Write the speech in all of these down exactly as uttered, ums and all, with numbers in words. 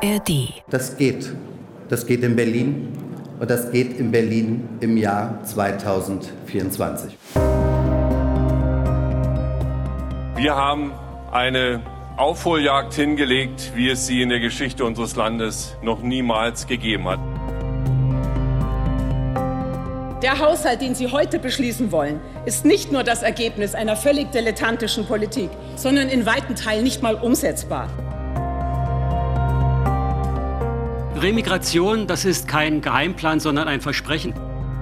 R D. Das geht. Das geht in Berlin und das geht in Berlin im Jahr zweitausendvierundzwanzig. Wir haben eine Aufholjagd hingelegt, wie es sie in der Geschichte unseres Landes noch niemals gegeben hat. Der Haushalt, den Sie heute beschließen wollen, ist nicht nur das Ergebnis einer völlig dilettantischen Politik, sondern in weiten Teilen nicht mal umsetzbar. Remigration, das ist kein Geheimplan, sondern ein Versprechen.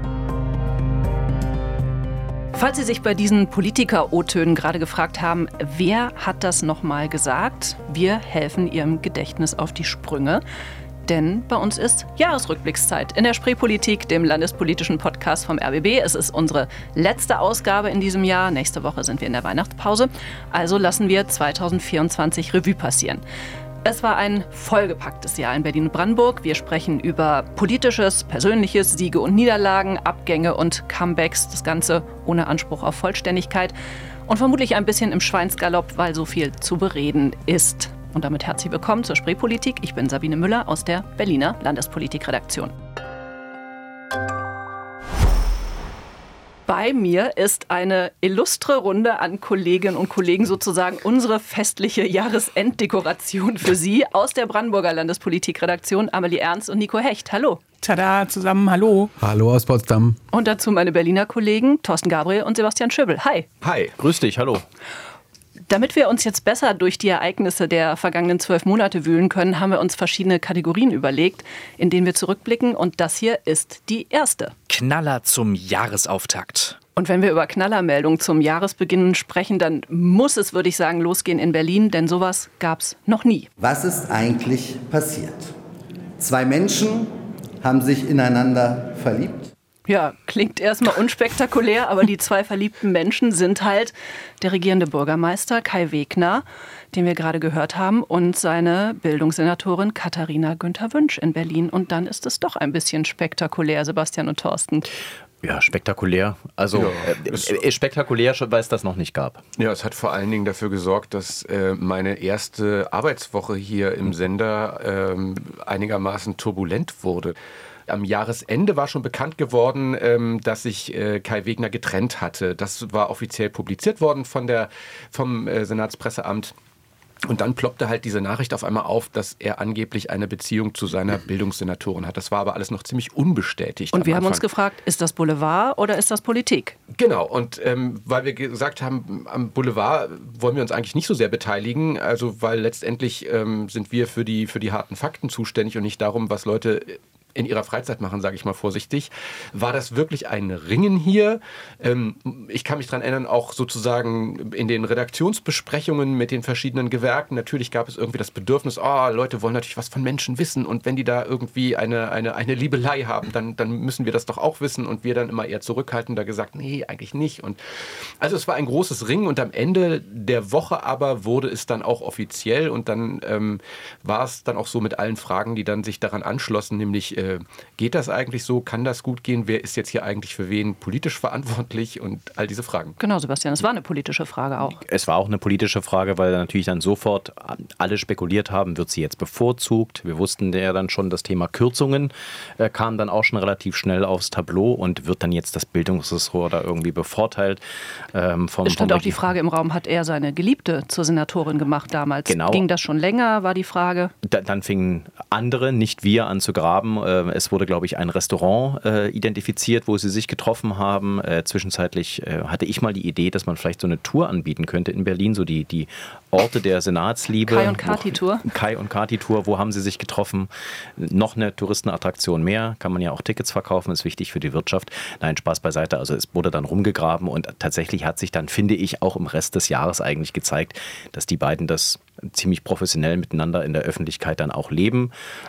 Falls Sie sich bei diesen Politiker-O-Tönen gerade gefragt haben, wer hat das nochmal gesagt? Wir helfen Ihrem Gedächtnis auf die Sprünge. Denn bei uns ist Jahresrückblickszeit in der Spreepolitik, dem landespolitischen Podcast vom R B B. Es ist unsere letzte Ausgabe in diesem Jahr. Nächste Woche sind wir in der Weihnachtspause. Also lassen wir zweitausendvierundzwanzig Revue passieren. Es war ein vollgepacktes Jahr in Berlin und Brandenburg. Wir sprechen über Politisches, Persönliches, Siege und Niederlagen, Abgänge und Comebacks. Das Ganze ohne Anspruch auf Vollständigkeit. Und vermutlich ein bisschen im Schweinsgalopp, weil so viel zu bereden ist. Und damit herzlich willkommen zur Spreepolitik. Ich bin Sabine Müller aus der Berliner Landespolitikredaktion. Bei mir ist eine illustre Runde an Kolleginnen und Kollegen, sozusagen unsere festliche Jahresenddekoration für Sie aus der Brandenburger Landespolitikredaktion. Amelie Ernst und Nico Hecht. Hallo. Tada, zusammen, hallo. Hallo aus Potsdam. Und dazu meine Berliner Kollegen Thorsten Gabriel und Sebastian Schöbel. Hi. Hi, grüß dich, hallo. Damit wir uns jetzt besser durch die Ereignisse der vergangenen zwölf Monate wühlen können, haben wir uns verschiedene Kategorien überlegt, in denen wir zurückblicken. Und das hier ist die erste. Knaller zum Jahresauftakt. Und wenn wir über Knallermeldungen zum Jahresbeginn sprechen, dann muss es, würde ich sagen, losgehen in Berlin, denn sowas gab's noch nie. Was ist eigentlich passiert? Zwei Menschen haben sich ineinander verliebt. Ja, klingt erstmal unspektakulär, aber die zwei verliebten Menschen sind halt der regierende Bürgermeister Kai Wegner, den wir gerade gehört haben, und seine Bildungssenatorin Katharina Günther-Wünsch in Berlin. Und dann ist es doch ein bisschen spektakulär, Sebastian und Thorsten. Ja, spektakulär. Also ja, äh, äh, spektakulär, weil es das noch nicht gab. Ja, es hat vor allen Dingen dafür gesorgt, dass äh, meine erste Arbeitswoche hier im Sender äh, einigermaßen turbulent wurde. Am Jahresende war schon bekannt geworden, ähm, dass sich äh, Kai Wegner getrennt hatte. Das war offiziell publiziert worden von der, vom äh, Senatspresseamt. Und dann ploppte halt diese Nachricht auf einmal auf, dass er angeblich eine Beziehung zu seiner Bildungssenatorin hat. Das war aber alles noch ziemlich unbestätigt. Und wir haben Anfang. uns gefragt, ist das Boulevard oder ist das Politik? Genau, und ähm, weil wir gesagt haben, am Boulevard wollen wir uns eigentlich nicht so sehr beteiligen, also weil letztendlich ähm, sind wir für die, für die harten Fakten zuständig und nicht darum, was Leute in ihrer Freizeit machen, sage ich mal vorsichtig, war das wirklich ein Ringen hier. Ähm, ich kann mich daran erinnern, auch sozusagen in den Redaktionsbesprechungen mit den verschiedenen Gewerken, natürlich gab es irgendwie das Bedürfnis, oh, Leute wollen natürlich was von Menschen wissen und wenn die da irgendwie eine, eine, eine Liebelei haben, dann, dann müssen wir das doch auch wissen und wir dann immer eher zurückhaltender gesagt, nee, eigentlich nicht. Und also es war ein großes Ringen und am Ende der Woche aber wurde es dann auch offiziell und dann ähm, war es dann auch so mit allen Fragen, die dann sich daran anschlossen, nämlich geht das eigentlich so? Kann das gut gehen? Wer ist jetzt hier eigentlich für wen politisch verantwortlich? Und all diese Fragen. Genau, Sebastian, es war eine politische Frage auch. Es war auch eine politische Frage, weil natürlich dann sofort alle spekuliert haben, wird sie jetzt bevorzugt? Wir wussten ja dann schon, das Thema Kürzungen äh, kam dann auch schon relativ schnell aufs Tableau und wird dann jetzt das Bildungsressort da irgendwie bevorteilt. Ähm, vom, es stand vom auch die Frage im Raum, hat er seine Geliebte zur Senatorin gemacht damals? Genau. Ging das schon länger, war die Frage? Da, dann fingen andere, nicht wir, an zu graben. Es wurde, glaube ich, ein Restaurant äh, identifiziert, wo sie sich getroffen haben. Äh, zwischenzeitlich äh, hatte ich mal die Idee, dass man vielleicht so eine Tour anbieten könnte in Berlin, so die, die Orte der Senatsliebe. Kai und Kati-Tour. Kai und Kati-Tour, wo haben sie sich getroffen? Noch eine Touristenattraktion mehr, kann man ja auch Tickets verkaufen, ist wichtig für die Wirtschaft. Nein, Spaß beiseite, also es wurde dann rumgegraben und tatsächlich hat sich dann, finde ich, auch im Rest des Jahres eigentlich gezeigt, dass die beiden das ziemlich professionell miteinander in der Öffentlichkeit dann auch leben.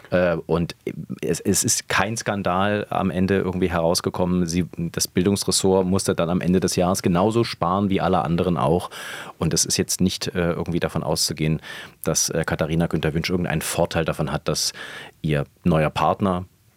Und es, es ist kein Skandal am Ende irgendwie herausgekommen. Sie, das Bildungsressort musste dann am Ende des Jahres genauso sparen wie alle anderen auch. Und es ist jetzt nicht irgendwie davon auszugehen, dass Katharina Günther-Wünsch irgendeinen Vorteil davon hat, dass ihr neuer Partner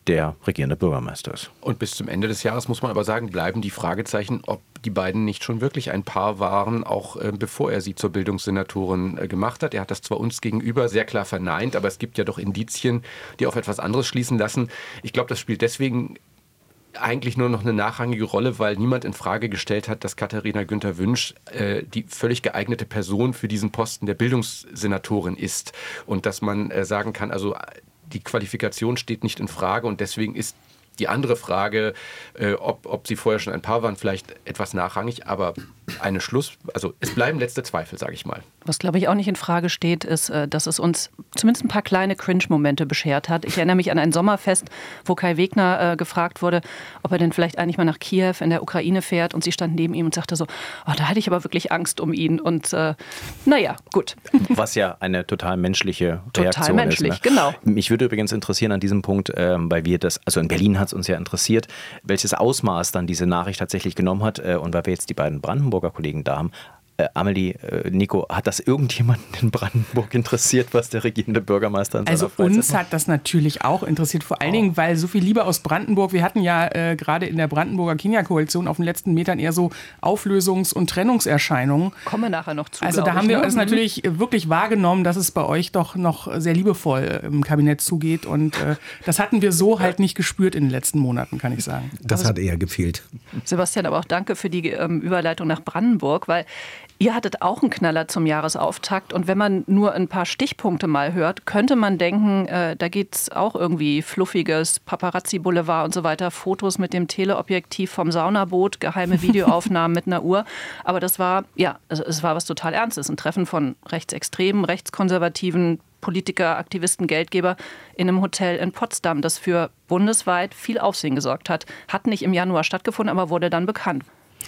der regierende Bürgermeister ist. Und bis zum Ende des Jahres, muss man aber sagen, bleiben die Fragezeichen, ob die beiden nicht schon wirklich ein Paar waren, auch äh, bevor er sie zur Bildungssenatorin äh, gemacht hat. Er hat das zwar uns gegenüber sehr klar verneint, aber es gibt ja doch Indizien, die auf etwas anderes schließen lassen. Ich glaube, das spielt deswegen eigentlich nur noch eine nachrangige Rolle, weil niemand in Frage gestellt hat, dass Katharina Günther Wünsch äh, die völlig geeignete Person für diesen Posten der Bildungssenatorin ist. Und dass man äh, sagen kann, also die Qualifikation steht nicht in Frage und deswegen ist die andere Frage, äh, ob, ob sie vorher schon ein Paar waren, vielleicht etwas nachrangig, aber eine Schluss, also es bleiben letzte Zweifel, sage ich mal. Was, glaube ich, auch nicht in Frage steht, ist, dass es uns zumindest ein paar kleine Cringe-Momente beschert hat. Ich erinnere mich an ein Sommerfest, wo Kai Wegner äh, gefragt wurde, ob er denn vielleicht eigentlich mal nach Kiew in der Ukraine fährt und sie stand neben ihm und sagte so, oh, da hatte ich aber wirklich Angst um ihn und äh, naja, gut. Was ja eine total menschliche total Reaktion ist. Total menschlich, Ne? genau. Mich würde übrigens interessieren an diesem Punkt, ähm, weil wir das, also in Berlin hat es uns ja interessiert, welches Ausmaß dann diese Nachricht tatsächlich genommen hat äh, und weil wir jetzt die beiden Brandenburger Kollegen da haben. Äh, Amelie, äh, Nico, hat das irgendjemanden in Brandenburg interessiert, was der regierende Bürgermeister in seiner Also Freizeit uns macht? hat das natürlich auch interessiert, vor allen Oh. Dingen, weil so viel Liebe aus Brandenburg, wir hatten ja äh, gerade in der Brandenburger Kenia-Koalition auf den letzten Metern eher so Auflösungs- und Trennungserscheinungen. Kommen wir nachher noch zu. Also da ich, haben wir ne? uns natürlich wirklich wahrgenommen, dass es bei euch doch noch sehr liebevoll im Kabinett zugeht und äh, das hatten wir so halt nicht gespürt in den letzten Monaten, kann ich sagen. Das hat eher gefehlt. Sebastian, aber auch danke für die ähm, Überleitung nach Brandenburg, weil ihr hattet auch einen Knaller zum Jahresauftakt und wenn man nur ein paar Stichpunkte mal hört, könnte man denken, äh, da geht es auch irgendwie fluffiges Paparazzi-Boulevard und so weiter, Fotos mit dem Teleobjektiv vom Saunaboot, geheime Videoaufnahmen mit einer Uhr. Aber das war, ja, also es war was total Ernstes, ein Treffen von Rechtsextremen, Rechtskonservativen, Politiker, Aktivisten, Geldgeber in einem Hotel in Potsdam, das für bundesweit viel Aufsehen gesorgt hat. Hat nicht im Januar stattgefunden, aber wurde dann bekannt.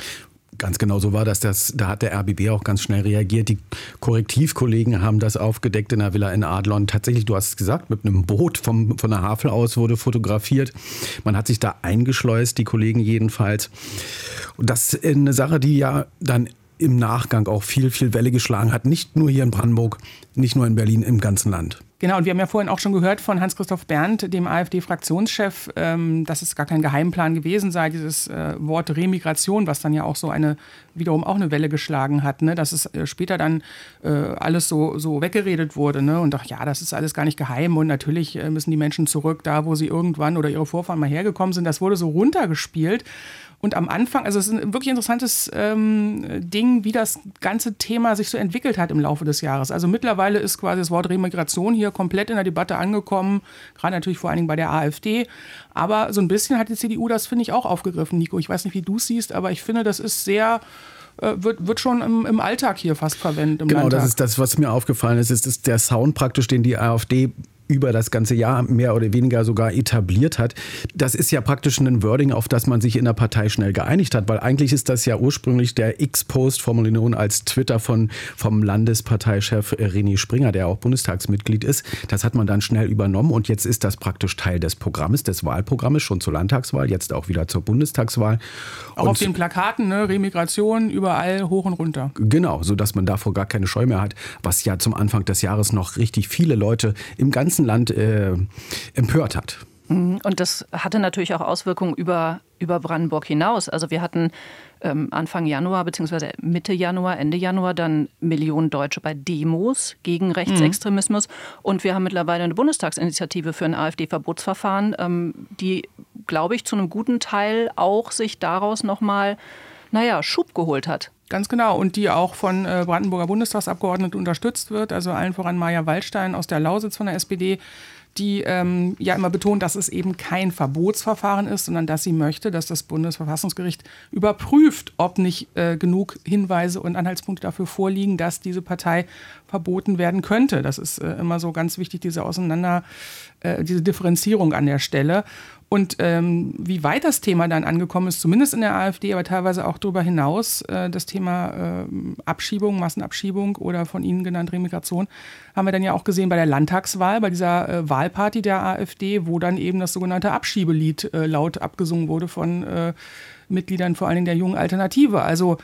Ganz genau so war das. das. Da hat der R B B auch ganz schnell reagiert. Die Korrektivkollegen haben das aufgedeckt in der Villa in Adlon. Tatsächlich, du hast es gesagt, mit einem Boot vom, von der Havel aus wurde fotografiert. Man hat sich da eingeschleust, die Kollegen jedenfalls. Und das ist eine Sache, die ja dann im Nachgang auch viel, viel Welle geschlagen hat. Nicht nur hier in Brandenburg, nicht nur in Berlin, im ganzen Land. Genau, und wir haben ja vorhin auch schon gehört von Hans-Christoph Berndt, dem AfD-Fraktionschef, ähm, dass es gar kein Geheimplan gewesen sei, dieses äh, Wort Remigration, was dann ja auch so eine, wiederum auch eine Welle geschlagen hat, ne? Dass es äh, später dann äh, alles so, so weggeredet wurde, ne? Und ach ja, das ist alles gar nicht geheim und natürlich äh, müssen die Menschen zurück, da wo sie irgendwann oder ihre Vorfahren mal hergekommen sind. Das wurde so runtergespielt. Und am Anfang, also es ist ein wirklich interessantes ähm, Ding, wie das ganze Thema sich so entwickelt hat im Laufe des Jahres. Also mittlerweile ist quasi das Wort Remigration hier komplett in der Debatte angekommen, gerade natürlich vor allen Dingen bei der AfD. Aber so ein bisschen hat die C D U das, finde ich, auch aufgegriffen, Nico. Ich weiß nicht, wie du es siehst, aber ich finde, das ist sehr... Wird, wird schon im, im Alltag hier fast verwendet. Im genau, Landtag. Das ist das, was mir aufgefallen ist. ist, ist der Sound praktisch, den die AfD über das ganze Jahr mehr oder weniger sogar etabliert hat. Das ist ja praktisch ein Wording, auf das man sich in der Partei schnell geeinigt hat, weil eigentlich ist das ja ursprünglich der X-Post, formuliert nun als Twitter von, vom Landesparteichef René Springer, der auch Bundestagsmitglied ist. Das hat man dann schnell übernommen und jetzt ist das praktisch Teil des Programmes, des Wahlprogrammes, schon zur Landtagswahl, jetzt auch wieder zur Bundestagswahl. Auch und auf den Plakaten, ne? Remigration, überall hoch und runter. Genau, sodass man davor gar keine Scheu mehr hat, was ja zum Anfang des Jahres noch richtig viele Leute im ganzen Land äh, empört hat. Und das hatte natürlich auch Auswirkungen über, über Brandenburg hinaus. Also wir hatten ähm, Anfang Januar bzw. Mitte Januar, Ende Januar dann Millionen Deutsche bei Demos gegen Rechtsextremismus. Mhm. Und wir haben mittlerweile eine Bundestagsinitiative für ein AfD-Verbotsverfahren, ähm, die, glaube ich, zu einem guten Teil auch sich daraus nochmal, naja, Schub geholt hat. Ganz genau. Und die auch von äh, Brandenburger Bundestagsabgeordneten unterstützt wird. Also allen voran Maja Waldstein aus der Lausitz von der S P D, die ähm, ja immer betont, dass es eben kein Verbotsverfahren ist, sondern dass sie möchte, dass das Bundesverfassungsgericht überprüft, ob nicht äh, genug Hinweise und Anhaltspunkte dafür vorliegen, dass diese Partei verboten werden könnte. Das ist äh, immer so ganz wichtig, diese Auseinander, äh, diese Differenzierung an der Stelle. Und ähm, wie weit das Thema dann angekommen ist, zumindest in der AfD, aber teilweise auch darüber hinaus, äh, das Thema äh, Abschiebung, Massenabschiebung oder von Ihnen genannt Remigration, haben wir dann ja auch gesehen bei der Landtagswahl, bei dieser äh, Wahlparty der AfD, wo dann eben das sogenannte Abschiebelied äh, laut abgesungen wurde von äh, Mitgliedern vor allen Dingen der Jungen Alternative. Also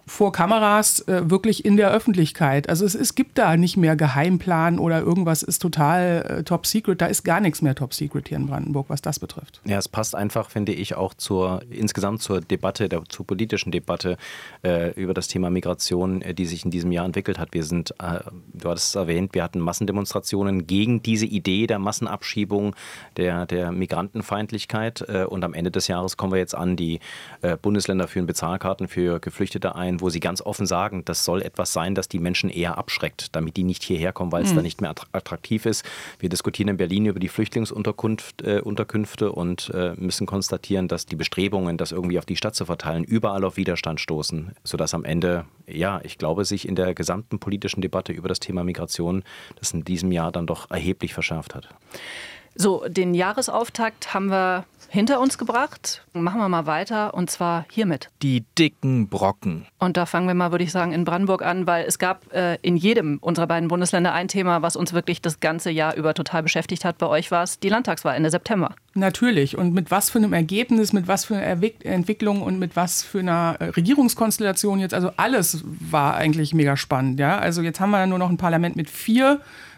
vor Kameras äh, wirklich in der Öffentlichkeit. Also es, es gibt da nicht mehr Geheimplan oder irgendwas ist total äh, top secret. Da ist gar nichts mehr top secret hier in Brandenburg, was das betrifft. Ja, es passt einfach, finde ich, auch zur insgesamt zur Debatte, der, zur politischen Debatte äh, über das Thema Migration, äh, die sich in diesem Jahr entwickelt hat. Wir sind, äh, du hattest es erwähnt, wir hatten Massendemonstrationen gegen diese Idee der Massenabschiebung, der, der Migrantenfeindlichkeit. Äh, und am Ende des Jahres kommen wir jetzt an, die äh, Bundesländer führen Bezahlkarten für Geflüchtete ein, wo sie ganz offen sagen, das soll etwas sein, das die Menschen eher abschreckt, damit die nicht hierher kommen, weil es mhm. da nicht mehr attraktiv ist. Wir diskutieren in Berlin über die Flüchtlingsunterkünfte äh, Unterkünfte und äh, müssen konstatieren, dass die Bestrebungen, das irgendwie auf die Stadt zu verteilen, überall auf Widerstand stoßen, sodass am Ende, ja, ich glaube, sich in der gesamten politischen Debatte über das Thema Migration das in diesem Jahr dann doch erheblich verschärft hat. So, den Jahresauftakt haben wir hinter uns gebracht. Machen wir mal weiter und zwar hiermit. Die dicken Brocken. Und da fangen wir mal, würde ich sagen, in Brandenburg an, weil es gab äh, in jedem unserer beiden Bundesländer ein Thema, was uns wirklich das ganze Jahr über total beschäftigt hat. Bei euch war es die Landtagswahl Ende September. Natürlich. Und mit was für einem Ergebnis, mit was für einer Erwick- Entwicklung und mit was für einer Regierungskonstellation jetzt. Also alles war eigentlich mega spannend. Ja? Also jetzt haben wir nur noch ein Parlament mit vier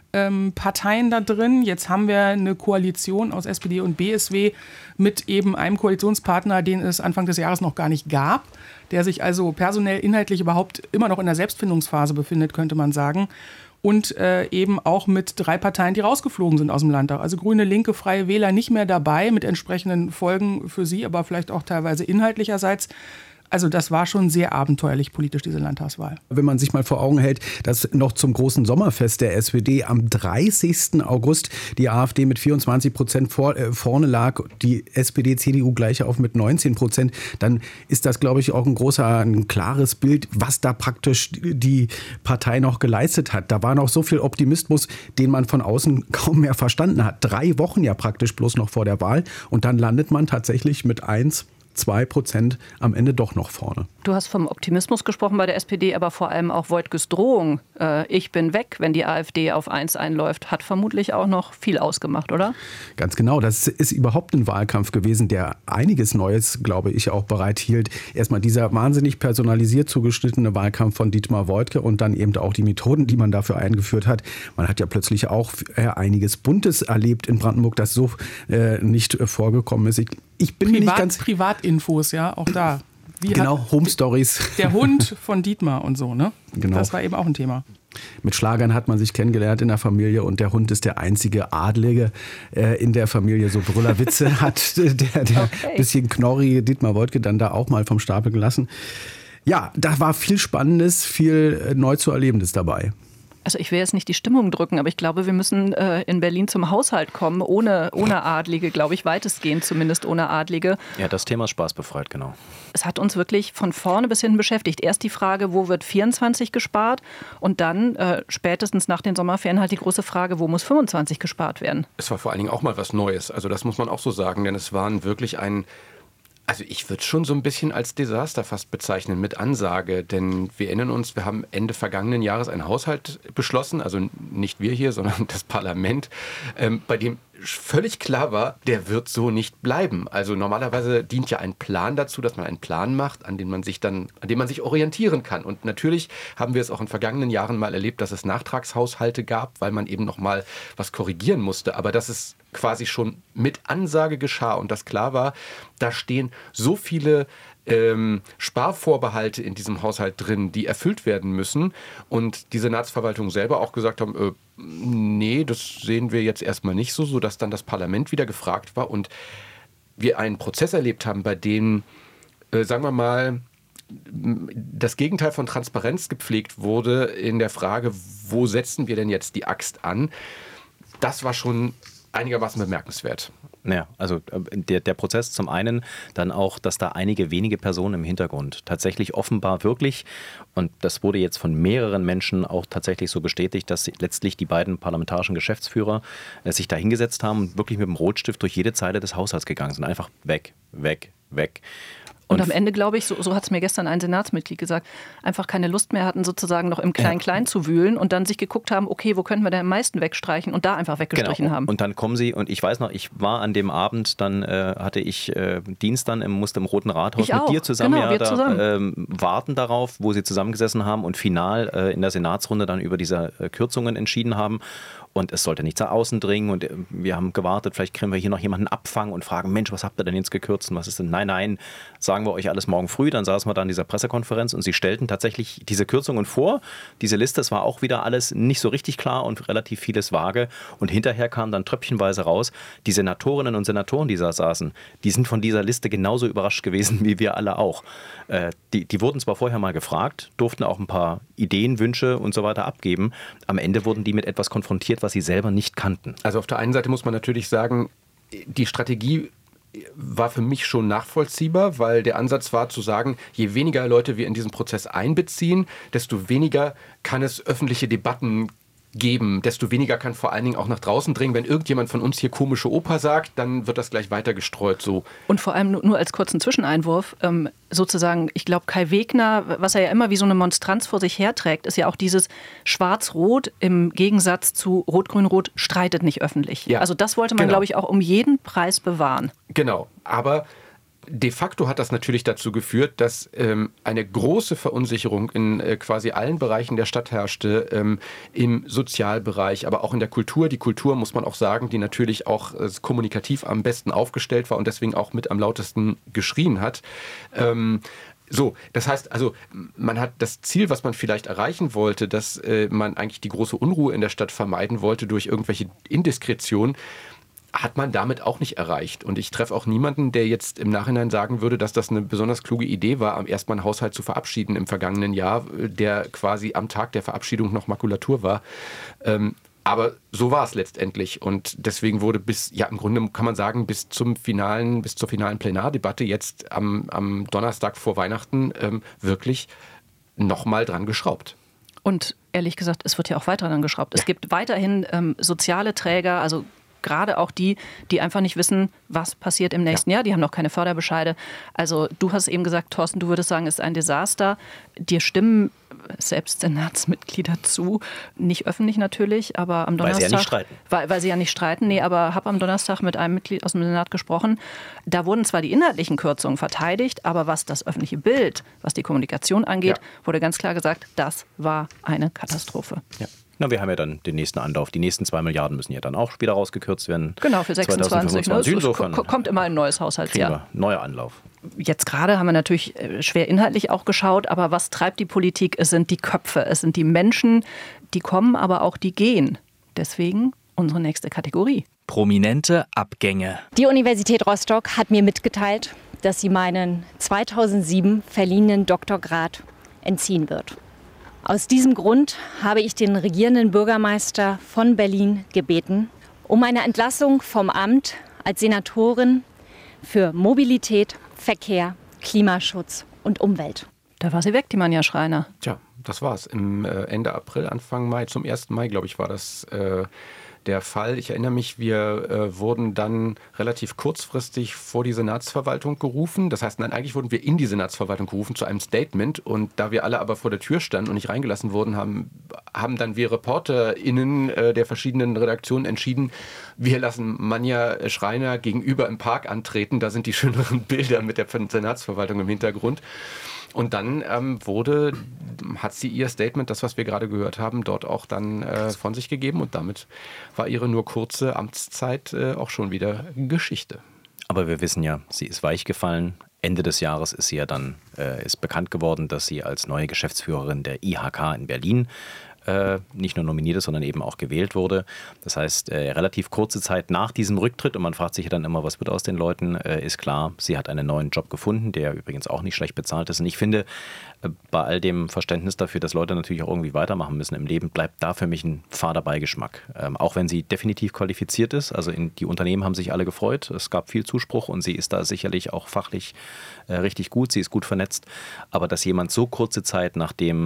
Parteien da drin. Jetzt haben wir eine Koalition aus S P D und B S W mit eben einem Koalitionspartner, den es Anfang des Jahres noch gar nicht gab, der sich also personell, inhaltlich überhaupt immer noch in der Selbstfindungsphase befindet, könnte man sagen. Und äh, eben auch mit drei Parteien, die rausgeflogen sind aus dem Landtag. Also Grüne, Linke, Freie Wähler nicht mehr dabei, mit entsprechenden Folgen für sie, aber vielleicht auch teilweise inhaltlicherseits. Also das war schon sehr abenteuerlich politisch, diese Landtagswahl. Wenn man sich mal vor Augen hält, dass noch zum großen Sommerfest der S P D am dreißigsten August die AfD mit vierundzwanzig Prozent vor, äh, vorne lag, die S P D, C D U gleich auf mit neunzehn Prozent, dann ist das, glaube ich, auch ein großer, ein klares Bild, was da praktisch die Partei noch geleistet hat. Da war noch so viel Optimismus, den man von außen kaum mehr verstanden hat. Drei Wochen ja praktisch bloß noch vor der Wahl und dann landet man tatsächlich mit eins, zwei Prozent am Ende doch noch vorne. Du hast vom Optimismus gesprochen bei der S P D, aber vor allem auch Woidkes Drohung, äh, ich bin weg, wenn die AfD auf eins einläuft, hat vermutlich auch noch viel ausgemacht, oder? Ganz genau. Das ist überhaupt ein Wahlkampf gewesen, der einiges Neues, glaube ich, auch bereithielt. Erstmal dieser wahnsinnig personalisiert zugeschnittene Wahlkampf von Dietmar Woidke und dann eben auch die Methoden, die man dafür eingeführt hat. Man hat ja plötzlich auch äh, einiges Buntes erlebt in Brandenburg, das so äh, nicht äh, vorgekommen ist. Ich, ich bin Privat, mir nicht ganz... Privatinfos, ja, auch da. Wie genau, Home Stories. Der Hund von Dietmar und so, ne? Genau. Das war eben auch ein Thema. Mit Schlagern hat man sich kennengelernt in der Familie und der Hund ist der einzige Adlige äh, in der Familie. So Brüllerwitze hat der, der okay. bisschen knorrige Dietmar Woidke dann da auch mal vom Stapel gelassen. Ja, da war viel Spannendes, viel äh, neu zu Erlebendes dabei. Also ich will jetzt nicht die Stimmung drücken, aber ich glaube, wir müssen äh, in Berlin zum Haushalt kommen, ohne, ohne Adlige, glaube ich, weitestgehend zumindest ohne Adlige. Ja, das Thema ist spaßbefreit, genau. Es hat uns wirklich von vorne bis hinten beschäftigt. Erst die Frage, wo wird vierundzwanzig gespart? Und dann äh, spätestens nach den Sommerferien halt die große Frage, wo muss fünfundzwanzig gespart werden? Es war vor allen Dingen auch mal was Neues. Also das muss man auch so sagen, denn es waren wirklich ein... Also ich würde schon so ein bisschen als Desaster fast bezeichnen mit Ansage, denn wir erinnern uns, wir haben Ende vergangenen Jahres einen Haushalt beschlossen, also nicht wir hier, sondern das Parlament, ähm, bei dem völlig klar war, der wird so nicht bleiben. Also normalerweise dient ja ein Plan dazu, dass man einen Plan macht, an dem man sich dann, an dem man sich orientieren kann. Und natürlich haben wir es auch in vergangenen Jahren mal erlebt, dass es Nachtragshaushalte gab, weil man eben noch mal was korrigieren musste. Aber dass es quasi schon mit Ansage geschah und das klar war, da stehen so viele Ähm, Sparvorbehalte in diesem Haushalt drin, die erfüllt werden müssen und die Senatsverwaltung selber auch gesagt haben, äh, nee, das sehen wir jetzt erstmal nicht so, sodass dann das Parlament wieder gefragt war und wir einen Prozess erlebt haben, bei dem, äh, sagen wir mal, das Gegenteil von Transparenz gepflegt wurde in der Frage, wo setzen wir denn jetzt die Axt an? Das war schon einigermaßen bemerkenswert. Ja, also der, der Prozess zum einen, dann auch, dass da einige wenige Personen im Hintergrund tatsächlich offenbar wirklich, und das wurde jetzt von mehreren Menschen auch tatsächlich so bestätigt, dass letztlich die beiden parlamentarischen Geschäftsführer äh, sich da hingesetzt haben und wirklich mit dem Rotstift durch jede Zeile des Haushalts gegangen sind. Einfach weg, weg, weg. Und, und am Ende, glaube ich, so, so hat es mir gestern ein Senatsmitglied gesagt, einfach keine Lust mehr hatten, sozusagen noch im Klein-Klein ja. zu wühlen und dann sich geguckt haben, okay, wo könnten wir da am meisten wegstreichen und da einfach weggestrichen genau. haben. Und dann kommen sie, und ich weiß noch, ich war an dem Abend, dann äh, hatte ich äh, Dienst dann, im, musste im Roten Rathaus ich mit auch. dir zusammen, genau, ja, da, zusammen. Ähm, warten darauf, wo sie zusammengesessen haben und final äh, in der Senatsrunde dann über diese äh, Kürzungen entschieden haben. Und es sollte nicht nach außen dringen und wir haben gewartet, vielleicht kriegen wir hier noch jemanden abfangen und fragen, Mensch, was habt ihr denn jetzt gekürzt und was ist denn? Nein, nein, sagen wir euch alles morgen früh. Dann saßen wir da in dieser Pressekonferenz und sie stellten tatsächlich diese Kürzungen vor. Diese Liste, es war auch wieder alles nicht so richtig klar und relativ vieles vage. Und hinterher kam dann tröpfchenweise raus, die Senatorinnen und Senatoren, die da saßen, die sind von dieser Liste genauso überrascht gewesen wie wir alle auch. Äh, die, die wurden zwar vorher mal gefragt, durften auch ein paar Ideen, Wünsche und so weiter abgeben. Am Ende wurden die mit etwas konfrontiert, was sie selber nicht kannten. Also auf der einen Seite muss man natürlich sagen, die Strategie war für mich schon nachvollziehbar, weil der Ansatz war zu sagen, je weniger Leute wir in diesen Prozess einbeziehen, desto weniger kann es öffentliche Debatten geben, desto weniger kann vor allen Dingen auch nach draußen dringen. Wenn irgendjemand von uns hier komische Oper sagt, dann wird das gleich weiter gestreut. So. Und vor allem nur als kurzen Zwischeneinwurf, ähm, sozusagen, ich glaube, Kai Wegner, was er ja immer wie so eine Monstranz vor sich herträgt, ist ja auch dieses Schwarz-Rot im Gegensatz zu Rot-Grün-Rot streitet nicht öffentlich. Ja, also das wollte man, genau. glaube ich, auch um jeden Preis bewahren. Genau, aber de facto hat das natürlich dazu geführt, dass ähm, eine große Verunsicherung in äh, quasi allen Bereichen der Stadt herrschte, ähm, im Sozialbereich, aber auch in der Kultur. Die Kultur, muss man auch sagen, die natürlich auch äh, kommunikativ am besten aufgestellt war und deswegen auch mit am lautesten geschrien hat. Ähm, So, das heißt also, man hat das Ziel, was man vielleicht erreichen wollte, dass äh, man eigentlich die große Unruhe in der Stadt vermeiden wollte durch irgendwelche Indiskretionen, hat man damit auch nicht erreicht. Und ich treffe auch niemanden, der jetzt im Nachhinein sagen würde, dass das eine besonders kluge Idee war, am ersten Mal einen Haushalt zu verabschieden im vergangenen Jahr, der quasi am Tag der Verabschiedung noch Makulatur war. Ähm, aber so war es letztendlich. Und deswegen wurde bis, ja im Grunde kann man sagen, bis zum finalen, bis zur finalen Plenardebatte jetzt am, am Donnerstag vor Weihnachten ähm, wirklich nochmal dran geschraubt. Und ehrlich gesagt, es wird ja auch weiter dran geschraubt. Ja. Es gibt weiterhin ähm, soziale Träger, also gerade auch die, die einfach nicht wissen, was passiert im nächsten ja. Jahr. Die haben noch keine Förderbescheide. Also du hast eben gesagt, Thorsten, du würdest sagen, es ist ein Desaster. Dir stimmen selbst Senatsmitglieder zu. Nicht öffentlich natürlich, aber am Donnerstag. Weil sie ja nicht streiten. Weil, weil sie ja nicht streiten. Nee, aber habe am Donnerstag mit einem Mitglied aus dem Senat gesprochen. Da wurden zwar die inhaltlichen Kürzungen verteidigt, aber was das öffentliche Bild, was die Kommunikation angeht, ja. wurde ganz klar gesagt, das war eine Katastrophe. Ja. Na, wir haben ja dann den nächsten Anlauf. Die nächsten zwei Milliarden müssen ja dann auch wieder rausgekürzt werden. Genau, für sechsundzwanzig. Ne? Insofern kommt immer ein neues Haushaltsjahr. Neuer Anlauf. Jetzt gerade haben wir natürlich schwer inhaltlich auch geschaut, aber was treibt die Politik? Es sind die Köpfe, es sind die Menschen, die kommen, aber auch die gehen. Deswegen unsere nächste Kategorie. Prominente Abgänge. Die Universität Rostock hat mir mitgeteilt, dass sie meinen zweitausendsieben verliehenen Doktorgrad entziehen wird. Aus diesem Grund habe ich den regierenden Bürgermeister von Berlin gebeten, um eine Entlassung vom Amt als Senatorin für Mobilität, Verkehr, Klimaschutz und Umwelt. Da war sie weg, die Manja Schreiner. Tja, das war's. Im äh, Ende April, Anfang Mai, zum ersten Mai, glaube ich, war das äh, der Fall. Ich erinnere mich, wir äh, wurden dann relativ kurzfristig vor die Senatsverwaltung gerufen. Das heißt, nein, eigentlich wurden wir in die Senatsverwaltung gerufen zu einem Statement. Und da wir alle aber vor der Tür standen und nicht reingelassen wurden, haben, haben dann wir ReporterInnen äh, der verschiedenen Redaktionen entschieden, wir lassen Manja Schreiner gegenüber im Park antreten. Da sind die schöneren Bilder mit der Senatsverwaltung im Hintergrund. Und dann ähm, wurde, hat sie ihr Statement, das, was wir gerade gehört haben, dort auch dann äh, von sich gegeben. Und damit war ihre nur kurze Amtszeit äh, auch schon wieder Geschichte. Aber wir wissen ja, sie ist weich gefallen. Ende des Jahres ist sie ja dann äh, ist bekannt geworden, dass sie als neue Geschäftsführerin der I H K in Berlin äh, nicht nur nominiert ist, sondern eben auch gewählt wurde. Das heißt, äh, relativ kurze Zeit nach diesem Rücktritt, und man fragt sich ja dann immer, was wird aus den Leuten, äh, ist klar, sie hat einen neuen Job gefunden, der übrigens auch nicht schlecht bezahlt ist. Und ich finde, äh, bei all dem Verständnis dafür, dass Leute natürlich auch irgendwie weitermachen müssen im Leben, bleibt da für mich ein fader Beigeschmack. Ähm, auch wenn sie definitiv qualifiziert ist, also in, die Unternehmen haben sich alle gefreut, es gab viel Zuspruch und sie ist da sicherlich auch fachlich äh, richtig gut, sie ist gut vernetzt. Aber dass jemand so kurze Zeit, nachdem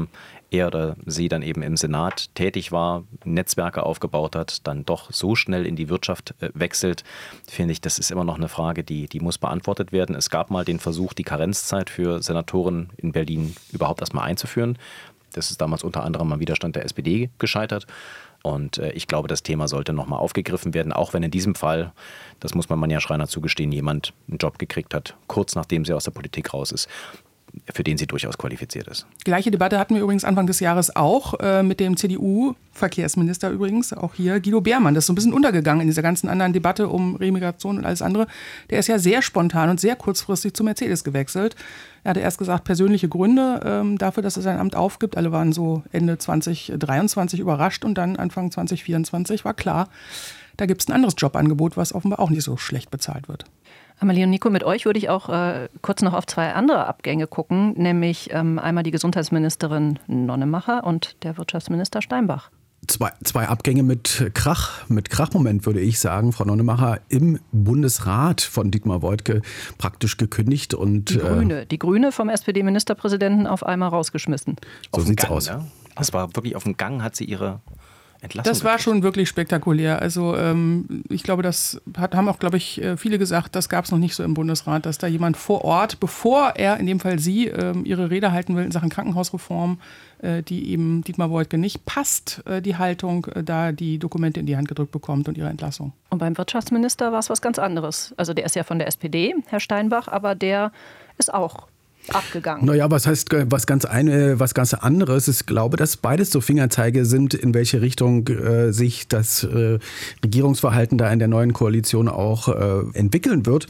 er oder sie dann eben im Senat tätig war, Netzwerke aufgebaut hat, dann doch so schnell in die Wirtschaft äh, wechselt, finde ich, das ist immer noch eine Frage, die, die muss beantwortet werden. Es gab mal den Versuch, die Karenzzeit für Senatoren in Berlin überhaupt erstmal einzuführen. Das ist damals unter anderem am Widerstand der S P D gescheitert. Und äh, ich glaube, das Thema sollte nochmal aufgegriffen werden, auch wenn in diesem Fall, das muss man Manja Schreiner zugestehen, jemand einen Job gekriegt hat, kurz nachdem sie aus der Politik raus ist, für den sie durchaus qualifiziert ist. Gleiche Debatte hatten wir übrigens Anfang des Jahres auch äh, mit dem C D U-Verkehrsminister übrigens, auch hier Guido Beermann. Das ist so ein bisschen untergegangen in dieser ganzen anderen Debatte um Remigration und alles andere. Der ist ja sehr spontan und sehr kurzfristig zu Mercedes gewechselt. Er hatte erst gesagt, persönliche Gründe ähm, dafür, dass er sein Amt aufgibt. Alle waren so Ende zwanzig dreiundzwanzig überrascht und dann Anfang zwanzig vierundzwanzig war klar, da gibt es ein anderes Jobangebot, was offenbar auch nicht so schlecht bezahlt wird. Amalie und Nico, mit euch würde ich auch äh, kurz noch auf zwei andere Abgänge gucken, nämlich ähm, einmal die Gesundheitsministerin Nonnemacher und der Wirtschaftsminister Steinbach. Zwei, zwei Abgänge mit Krach, mit Krachmoment würde ich sagen. Frau Nonnemacher im Bundesrat von Dietmar Woidke praktisch gekündigt. Und, die Grüne, äh, die Grüne vom S P D-Ministerpräsidenten auf einmal rausgeschmissen. So sieht's Gang, aus. Ne? Das war wirklich auf dem Gang, hat sie ihre Entlassung Das war gekriegt. schon wirklich spektakulär. Also ähm, ich glaube, das hat, haben auch, glaube ich, viele gesagt, das gab es noch nicht so im Bundesrat, dass da jemand vor Ort, bevor er, in dem Fall sie, ähm, ihre Rede halten will in Sachen Krankenhausreform, äh, die eben Dietmar Woidke nicht passt, äh, die Haltung, äh, da die Dokumente in die Hand gedrückt bekommt und ihre Entlassung. Und beim Wirtschaftsminister war es was ganz anderes. Also der ist ja von der S P D, Herr Steinbach, aber der ist auch abgegangen. Naja, was heißt was ganz eine, was ganz anderes? Ich glaube, dass beides so Fingerzeige sind, in welche Richtung äh, sich das äh, Regierungsverhalten da in der neuen Koalition auch äh, entwickeln wird.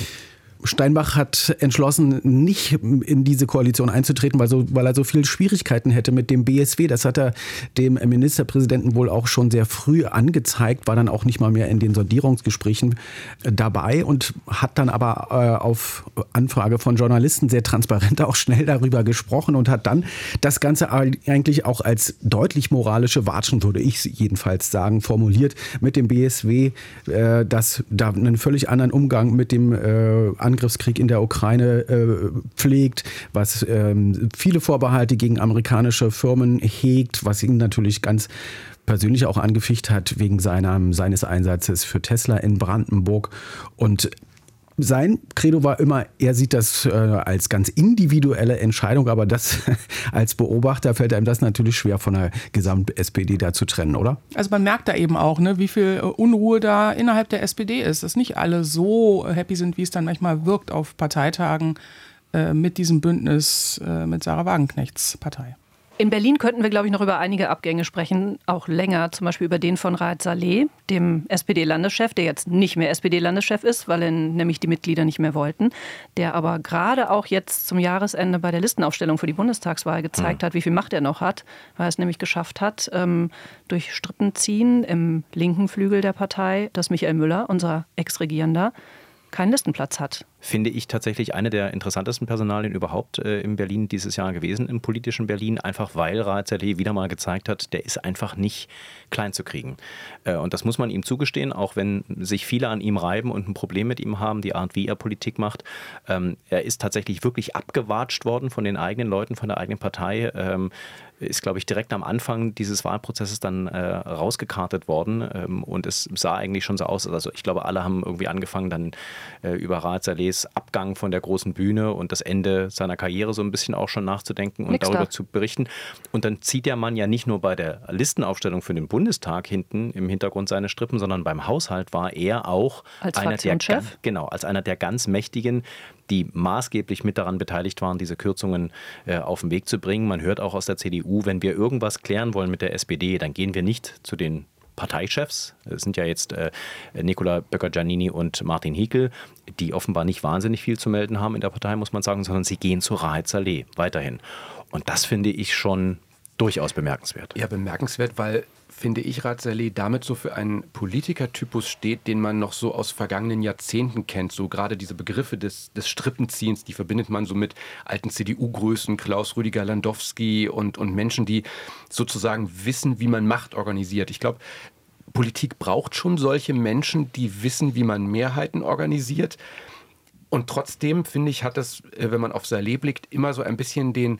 Steinbach hat entschlossen, nicht in diese Koalition einzutreten, weil, so, weil er so viele Schwierigkeiten hätte mit dem B S W. Das hat er dem Ministerpräsidenten wohl auch schon sehr früh angezeigt, war dann auch nicht mal mehr in den Sondierungsgesprächen dabei und hat dann aber äh, auf Anfrage von Journalisten sehr transparent auch schnell darüber gesprochen und hat dann das Ganze eigentlich auch als deutlich moralische Watschen, würde ich jedenfalls sagen, formuliert mit dem B S W, äh, dass da einen völlig anderen Umgang mit dem äh, Angriffskrieg in der Ukraine äh, pflegt, was ähm, viele Vorbehalte gegen amerikanische Firmen hegt, was ihn natürlich ganz persönlich auch angeficht hat wegen seiner, seines Einsatzes für Tesla in Brandenburg. Und sein Credo war immer, er sieht das äh, als ganz individuelle Entscheidung, aber das als Beobachter fällt einem das natürlich schwer von der Gesamt-S P D da zu trennen, oder? Also man merkt da eben auch, ne, wie viel Unruhe da innerhalb der S P D ist, dass nicht alle so happy sind, wie es dann manchmal wirkt auf Parteitagen äh, mit diesem Bündnis äh, mit Sarah Wagenknechts Partei. In Berlin könnten wir, glaube ich, noch über einige Abgänge sprechen, auch länger, zum Beispiel über den von Raed Saleh, dem S P D-Landeschef, der jetzt nicht mehr S P D-Landeschef ist, weil ihn nämlich die Mitglieder nicht mehr wollten, der aber gerade auch jetzt zum Jahresende bei der Listenaufstellung für die Bundestagswahl gezeigt hat, wie viel Macht er noch hat, weil er es nämlich geschafft hat, ähm, durch Strippenziehen im linken Flügel der Partei, dass Michael Müller, unser Ex-Regierender, keinen Listenplatz hat. Finde ich tatsächlich eine der interessantesten Personalien überhaupt äh, in Berlin dieses Jahr gewesen, im politischen Berlin, einfach weil Raed Saleh wieder mal gezeigt hat, der ist einfach nicht klein zu kriegen. Äh, und das muss man ihm zugestehen, auch wenn sich viele an ihm reiben und ein Problem mit ihm haben, die Art, wie er Politik macht. Ähm, er ist tatsächlich wirklich abgewatscht worden von den eigenen Leuten, von der eigenen Partei. Ähm, ist, glaube ich, direkt am Anfang dieses Wahlprozesses dann äh, rausgekartet worden. Ähm, und es sah eigentlich schon so aus. Also ich glaube, alle haben irgendwie angefangen, dann äh, über Raed Salehs Abgang von der großen Bühne und das Ende seiner Karriere so ein bisschen auch schon nachzudenken und Nix darüber da. zu berichten. Und dann zieht der Mann ja nicht nur bei der Listenaufstellung für den Bundestag hinten im Hintergrund seine Strippen, sondern beim Haushalt war er auch Als einer der, Fraktionschef? genau, als einer der ganz Mächtigen, die maßgeblich mit daran beteiligt waren, diese Kürzungen äh, auf den Weg zu bringen. Man hört auch aus der C D U, wenn wir irgendwas klären wollen mit der S P D, dann gehen wir nicht zu den Parteichefs. Das sind ja jetzt äh, Nicola Böcker-Giannini und Martin Hickel, die offenbar nicht wahnsinnig viel zu melden haben in der Partei, muss man sagen, sondern sie gehen zu Raed Saleh weiterhin. Und das finde ich schon durchaus bemerkenswert. Ja, bemerkenswert, weil, finde ich, Raed Saleh damit so für einen Politikertypus steht, den man noch so aus vergangenen Jahrzehnten kennt. So gerade diese Begriffe des, des Strippenziehens, die verbindet man so mit alten C D U-Größen, Klaus Rüdiger Landowski und, und Menschen, die sozusagen wissen, wie man Macht organisiert. Ich glaube, Politik braucht schon solche Menschen, die wissen, wie man Mehrheiten organisiert. Und trotzdem, finde ich, hat das, wenn man auf Saleh blickt, immer so ein bisschen den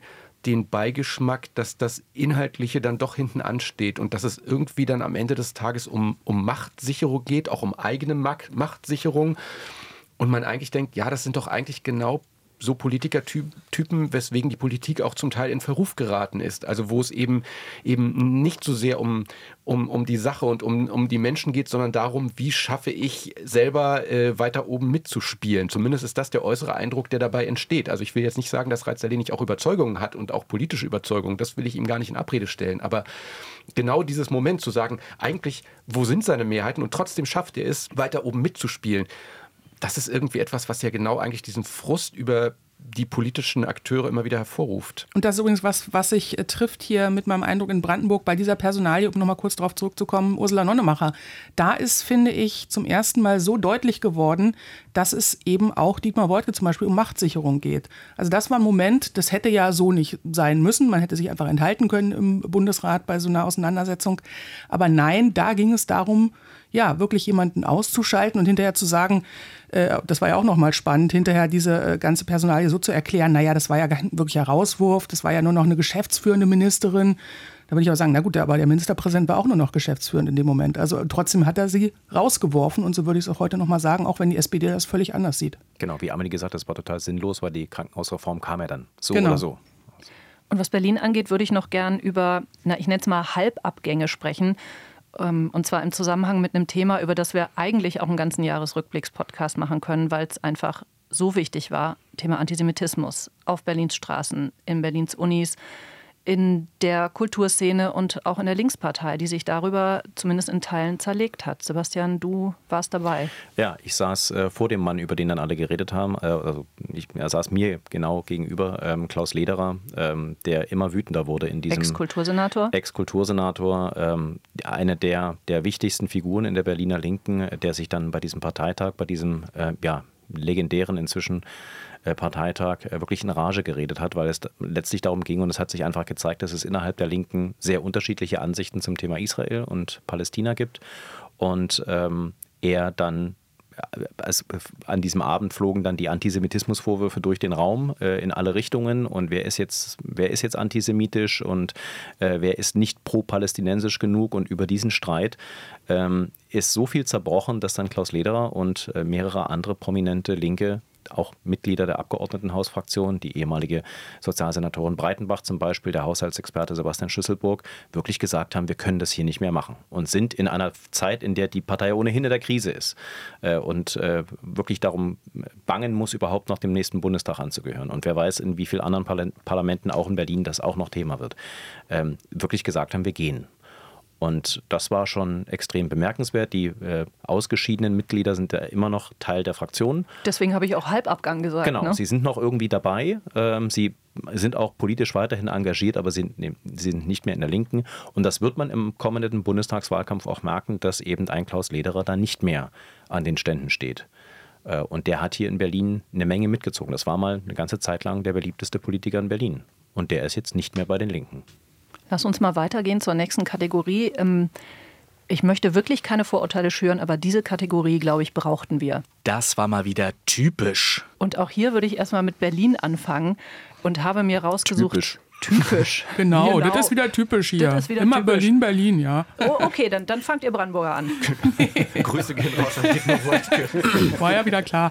den Beigeschmack, dass das Inhaltliche dann doch hinten ansteht und dass es irgendwie dann am Ende des Tages um, um Machtsicherung geht, auch um eigene Machtsicherung. Und man eigentlich denkt, ja, das sind doch eigentlich genau so Politikertypen, weswegen die Politik auch zum Teil in Verruf geraten ist. Also wo es eben eben nicht so sehr um, um, um die Sache und um, um die Menschen geht, sondern darum, wie schaffe ich selber äh, weiter oben mitzuspielen. Zumindest ist das der äußere Eindruck, der dabei entsteht. Also ich will jetzt nicht sagen, dass Reitz-Saleh nicht auch Überzeugungen hat und auch politische Überzeugungen. Das will ich ihm gar nicht in Abrede stellen. Aber genau dieses Moment zu sagen, eigentlich, wo sind seine Mehrheiten und trotzdem schafft er es, weiter oben mitzuspielen. Das ist irgendwie etwas, was ja genau eigentlich diesen Frust über die politischen Akteure immer wieder hervorruft. Und das ist übrigens was, was sich äh, trifft hier mit meinem Eindruck in Brandenburg bei dieser Personalie, um nochmal kurz darauf zurückzukommen, Ursula Nonnemacher. Da ist, finde ich, zum ersten Mal so deutlich geworden, dass es eben auch Dietmar Woidke zum Beispiel um Machtsicherung geht. Also das war ein Moment, das hätte ja so nicht sein müssen. Man hätte sich einfach enthalten können im Bundesrat bei so einer Auseinandersetzung. Aber nein, da ging es darum, ja, wirklich jemanden auszuschalten und hinterher zu sagen, äh, das war ja auch nochmal spannend, hinterher diese äh, ganze Personalie so zu erklären, naja, das war ja kein wirklicher Rauswurf, das war ja nur noch eine geschäftsführende Ministerin. Da würde ich aber sagen, na gut, aber der Ministerpräsident war auch nur noch geschäftsführend in dem Moment. Also trotzdem hat er sie rausgeworfen und so würde ich es auch heute nochmal sagen, auch wenn die S P D das völlig anders sieht. Genau, wie Amelie gesagt hat, das war total sinnlos, weil die Krankenhausreform kam ja dann so genau. oder so. Und was Berlin angeht, würde ich noch gern über, na, ich nenne es mal Halbabgänge sprechen. Und zwar im Zusammenhang mit einem Thema, über das wir eigentlich auch einen ganzen Jahresrückblicks-Podcast machen können, weil es einfach so wichtig war. Thema Antisemitismus auf Berlins Straßen, in Berlins Unis, in der Kulturszene und auch in der Linkspartei, die sich darüber zumindest in Teilen zerlegt hat. Sebastian, du warst dabei. Ja, ich saß äh, vor dem Mann, über den dann alle geredet haben. Äh, also ich, er saß mir genau gegenüber, ähm, Klaus Lederer, ähm, der immer wütender wurde in diesem... Ex-Kultursenator. Ex-Kultursenator, ähm, eine der, der wichtigsten Figuren in der Berliner Linken, der sich dann bei diesem Parteitag, bei diesem äh, ja, legendären inzwischen Parteitag wirklich in Rage geredet hat, weil es letztlich darum ging und es hat sich einfach gezeigt, dass es innerhalb der Linken sehr unterschiedliche Ansichten zum Thema Israel und Palästina gibt und ähm, er dann Also an diesem Abend flogen dann die Antisemitismusvorwürfe durch den Raum äh, in alle Richtungen und wer ist jetzt, wer ist jetzt antisemitisch und äh, wer ist nicht pro-palästinensisch genug und über diesen Streit ähm, ist so viel zerbrochen, dass dann Klaus Lederer und äh, mehrere andere prominente Linke, auch Mitglieder der Abgeordnetenhausfraktion, die ehemalige Sozialsenatorin Breitenbach zum Beispiel, der Haushaltsexperte Sebastian Schüsselburg, wirklich gesagt haben, wir können das hier nicht mehr machen und sind in einer Zeit, in der die Partei ohnehin in der Krise ist äh, und äh, wirklich darum bangen muss, überhaupt noch dem nächsten Bundestag anzugehören. Und wer weiß, in wie vielen anderen Parla- Parlamenten, auch in Berlin, das auch noch Thema wird, ähm, wirklich gesagt haben, wir gehen. Und das war schon extrem bemerkenswert. Die äh, ausgeschiedenen Mitglieder sind ja immer noch Teil der Fraktion. Deswegen habe ich auch Halbabgang gesagt. Genau, ne? Sie sind noch irgendwie dabei. Ähm, sie sind auch politisch weiterhin engagiert, aber sie, nee, sie sind nicht mehr in der Linken. Und das wird man im kommenden Bundestagswahlkampf auch merken, dass eben ein Klaus Lederer da nicht mehr an den Ständen steht. Äh, und der hat hier in Berlin eine Menge mitgezogen. Das war mal eine ganze Zeit lang der beliebteste Politiker in Berlin. Und der ist jetzt nicht mehr bei den Linken. Lass uns mal weitergehen zur nächsten Kategorie. Ich möchte wirklich keine Vorurteile schüren, aber diese Kategorie, glaube ich, brauchten wir. Das war mal wieder typisch. Und auch hier würde ich erstmal mit Berlin anfangen und habe mir rausgesucht... Typisch. Typisch. Genau, genau, das ist wieder typisch hier. Das ist wieder Immer typisch. Berlin, Berlin, ja. Oh, okay, dann, dann fangt ihr Brandenburger an. Grüße gehen raus an Dietmar Woidke. War ja wieder klar.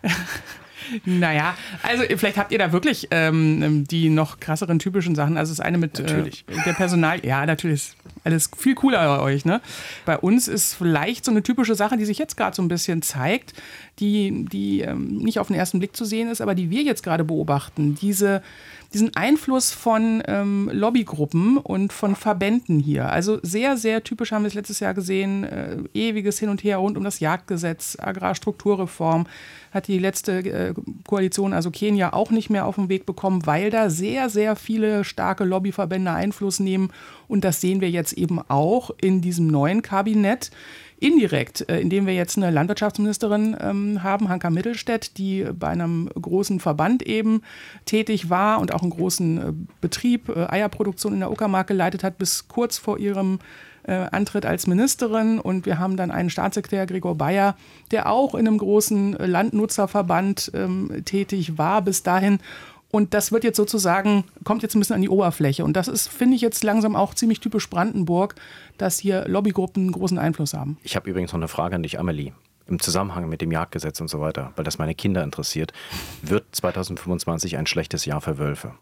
Naja, also vielleicht habt ihr da wirklich ähm, die noch krasseren typischen Sachen. Also das eine mit äh, der Personal. Ja, natürlich. Alles viel cooler bei euch, ne? Bei uns ist vielleicht so eine typische Sache, die sich jetzt gerade so ein bisschen zeigt, die, die ähm, nicht auf den ersten Blick zu sehen ist, aber die wir jetzt gerade beobachten. Diese, diesen Einfluss von ähm, Lobbygruppen und von Verbänden hier. Also sehr, sehr typisch haben wir es letztes Jahr gesehen. Äh, ewiges Hin und Her rund um das Jagdgesetz, Agrarstrukturreform. Hat die letzte äh, Koalition, also Kenia, auch nicht mehr auf den Weg bekommen, weil da sehr, sehr viele starke Lobbyverbände Einfluss nehmen. Und das sehen wir jetzt eben auch in diesem neuen Kabinett. Indirekt, äh, indem wir jetzt eine Landwirtschaftsministerin ähm, haben, Hanka Mittelstädt, die bei einem großen Verband eben tätig war und auch einen großen äh, Betrieb, äh, Eierproduktion in der Uckermark geleitet hat, bis kurz vor ihrem Äh, Antritt als Ministerin. Und wir haben dann einen Staatssekretär, Gregor Bayer, der auch in einem großen Landnutzerverband ähm, tätig war bis dahin. Und das wird jetzt sozusagen, kommt jetzt ein bisschen an die Oberfläche. Und das ist, finde ich, jetzt langsam auch ziemlich typisch Brandenburg, dass hier Lobbygruppen großen Einfluss haben. Ich habe übrigens noch eine Frage an dich, Amelie. Im Zusammenhang mit dem Jagdgesetz und so weiter, weil das meine Kinder interessiert, wird zwanzig fünfundzwanzig ein schlechtes Jahr für Wölfe?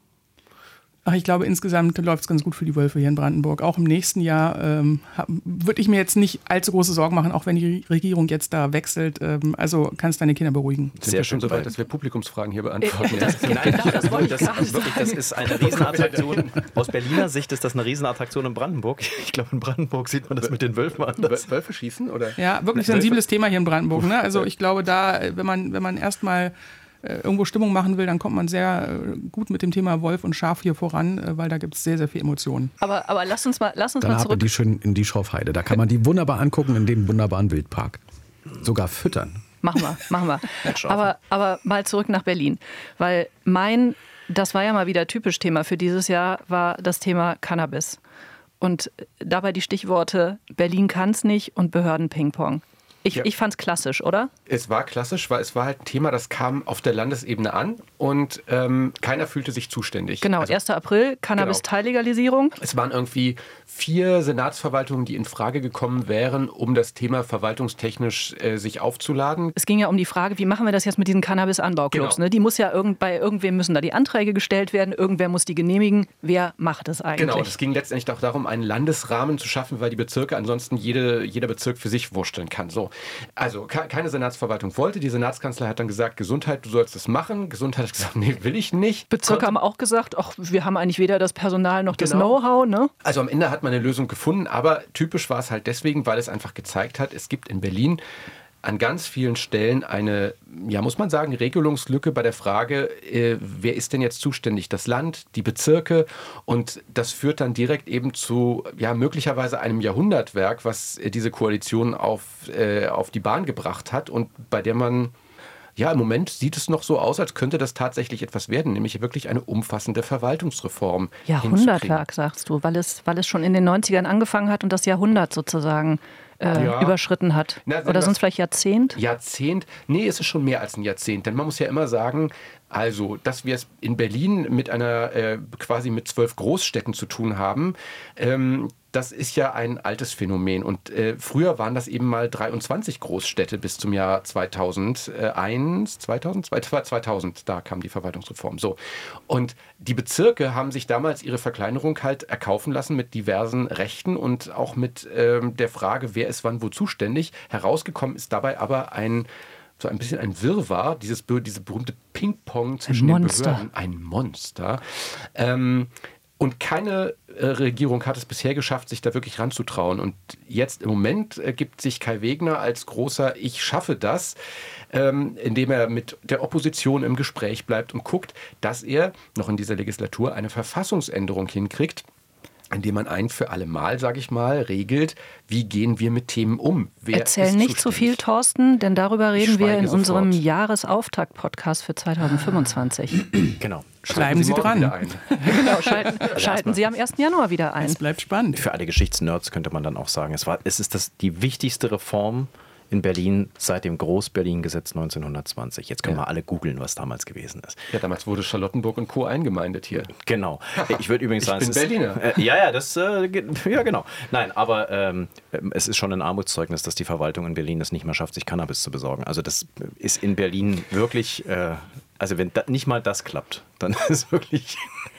Ach, ich glaube, insgesamt läuft es ganz gut für die Wölfe hier in Brandenburg. Auch im nächsten Jahr ähm, würde ich mir jetzt nicht allzu große Sorgen machen, auch wenn die Regierung jetzt da wechselt. Ähm, also kannst deine Kinder beruhigen. Sind wir schon so weit, dass wir Publikumsfragen hier beantworten? Das, nein, das, wollte ich das, wirklich, das ist eine Riesenattraktion. Aus Berliner Sicht ist das eine Riesenattraktion in Brandenburg. Ich glaube, in Brandenburg sieht man das mit den Wölfen anders. Wölfe schießen? Oder? Ja, wirklich sensibles Thema hier in Brandenburg. Ne? Also ich glaube, da, wenn man, wenn man erstmal irgendwo Stimmung machen will, dann kommt man sehr gut mit dem Thema Wolf und Schaf hier voran, weil da gibt es sehr, sehr viel Emotionen. Aber, aber lass uns mal, lass uns Dann mal zurück. Die schön in die Schorfheide. Da kann man die wunderbar angucken in dem wunderbaren Wildpark. Sogar füttern. Machen wir, machen wir. aber, aber mal zurück nach Berlin. Weil mein, das war ja mal wieder typisch Thema für dieses Jahr, war das Thema Cannabis. Und dabei die Stichworte Berlin kann's nicht und Behörden-Ping-Pong. Ich, ja. ich fand es klassisch, oder? Es war klassisch, weil es war halt ein Thema, das kam auf der Landesebene an und ähm, keiner fühlte sich zuständig. Genau, also, erster April, Cannabis-Teillegalisierung. Es waren irgendwie vier Senatsverwaltungen, die in Frage gekommen wären, um das Thema verwaltungstechnisch äh, sich aufzuladen. Es ging ja um die Frage, wie machen wir das jetzt mit diesen Cannabis-Anbauclubs? Genau. Ne? Die muss ja irgend, bei irgendwem müssen da die Anträge gestellt werden, irgendwer muss die genehmigen. Wer macht das eigentlich? Genau, es ging letztendlich auch darum, einen Landesrahmen zu schaffen, weil die Bezirke ansonsten jede, jeder Bezirk für sich wursteln kann. So. Also keine Senatsverwaltung wollte. Die Senatskanzler hat dann gesagt, Gesundheit, du sollst das machen. Gesundheit hat gesagt, nee, will ich nicht. Bezirke haben auch gesagt, ach, wir haben eigentlich weder das Personal noch das genau. Know-how. Ne? Also am Ende hat man eine Lösung gefunden, aber typisch war es halt deswegen, weil es einfach gezeigt hat, es gibt in Berlin an ganz vielen Stellen eine, ja muss man sagen, Regelungslücke bei der Frage, äh, wer ist denn jetzt zuständig? Das Land, die Bezirke, und das führt dann direkt eben zu, ja möglicherweise einem Jahrhundertwerk, was äh, diese Koalition auf, äh, auf die Bahn gebracht hat und bei der man, ja im Moment sieht es noch so aus, als könnte das tatsächlich etwas werden, nämlich wirklich eine umfassende Verwaltungsreform. Jahrhundertwerk, sagst du, weil es, weil es schon in den neunzigern angefangen hat und das Jahrhundert sozusagen Äh, ja. überschritten hat. Na, Oder sind es vielleicht Jahrzehnt? Jahrzehnt? Nee, es ist schon mehr als ein Jahrzehnt. Denn man muss ja immer sagen, also, dass wir es in Berlin mit einer, äh, quasi mit zwölf Großstädten zu tun haben, ähm, das ist ja ein altes Phänomen. Und äh, früher waren das eben mal dreiundzwanzig Großstädte bis zum Jahr zweitausendeins, zweitausend, zweitausend, da kam die Verwaltungsreform. So. Und die Bezirke haben sich damals ihre Verkleinerung halt erkaufen lassen mit diversen Rechten und auch mit ähm, der Frage, wer ist wann wo zuständig. Herausgekommen ist dabei aber ein so ein bisschen ein Wirrwarr, dieses, diese berühmte Ping-Pong zwischen den Behörden. Ein Monster. Ähm, Und keine äh, Regierung hat es bisher geschafft, sich da wirklich ranzutrauen. Und jetzt im Moment äh, gibt sich Kai Wegner als großer Ich schaffe das, ähm, indem er mit der Opposition im Gespräch bleibt und guckt, dass er noch in dieser Legislatur eine Verfassungsänderung hinkriegt, indem man ein für alle Mal, sage ich mal, regelt, wie gehen wir mit Themen um. Wer Erzähl nicht zu so viel, Thorsten, denn darüber reden wir in sofort. unserem Jahresauftakt-Podcast für zweitausendfünfundzwanzig. Genau. Bleiben Sie, Sie dran. Genau, schalten, schalten Sie am ersten Januar wieder ein. Es bleibt spannend. Für alle Geschichtsnerds könnte man dann auch sagen, es, war, es ist das, die wichtigste Reform in Berlin seit dem Groß-Berlin-Gesetz neunzehnhundertzwanzig. Jetzt können ja. wir alle googeln, was damals gewesen ist. Ja, damals wurde Charlottenburg und Co. eingemeindet hier. Genau. Ich würde übrigens sagen, ich bin es Berliner. Ist, äh, ja, ja, das, äh, ja, genau. Nein, aber ähm, es ist schon ein Armutszeugnis, dass die Verwaltung in Berlin es nicht mehr schafft, sich Cannabis zu besorgen. Also das ist in Berlin wirklich, äh, also wenn da, nicht mal das klappt, dann ist es wirklich...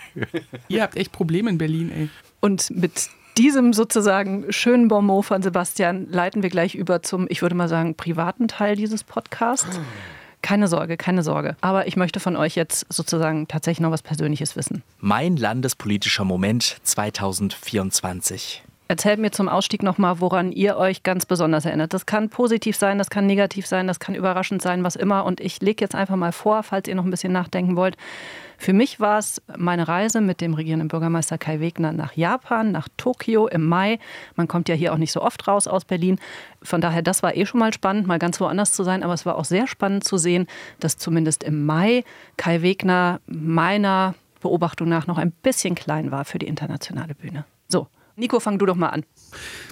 Ihr habt echt Probleme in Berlin, ey. Und mit diesem sozusagen schönen Bonmot von Sebastian leiten wir gleich über zum, ich würde mal sagen, privaten Teil dieses Podcasts. Keine Sorge, keine Sorge. Aber ich möchte von euch jetzt sozusagen tatsächlich noch was Persönliches wissen. Mein landespolitischer Moment zweitausendvierundzwanzig. Erzählt mir zum Ausstieg nochmal, woran ihr euch ganz besonders erinnert. Das kann positiv sein, das kann negativ sein, das kann überraschend sein, was immer. Und ich lege jetzt einfach mal vor, falls ihr noch ein bisschen nachdenken wollt. Für mich war es meine Reise mit dem regierenden Bürgermeister Kai Wegner nach Japan, nach Tokio im Mai. Man kommt ja hier auch nicht so oft raus aus Berlin. Von daher, das war eh schon mal spannend, mal ganz woanders zu sein. Aber es war auch sehr spannend zu sehen, dass zumindest im Mai Kai Wegner meiner Beobachtung nach noch ein bisschen klein war für die internationale Bühne. So. Nico, fang du doch mal an.